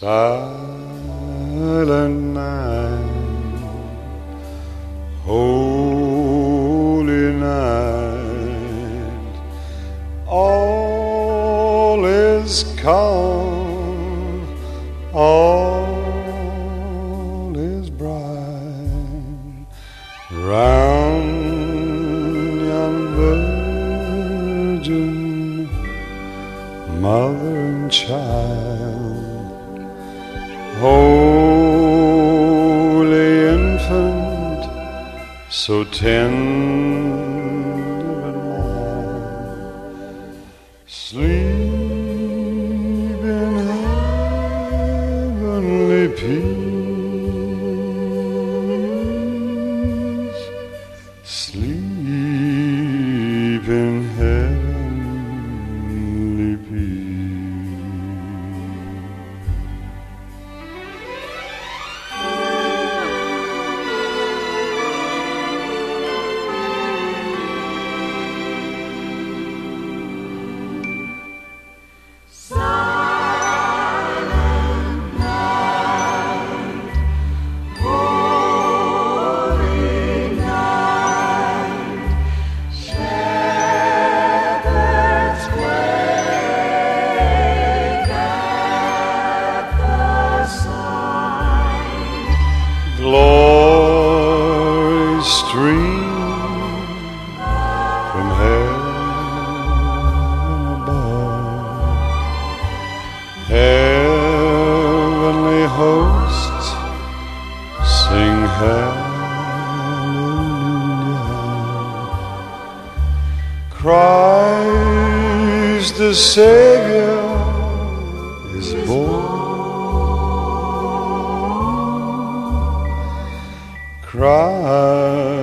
Silent night, holy night, all is calm, all is bright round young virgin, mother and child, holy infant, so tender and mild, sleep in heavenly peace, sleep in heavenly peace. Glory stream from heaven above, heavenly hosts sing hallelujah. Christ the Savior is born. Christ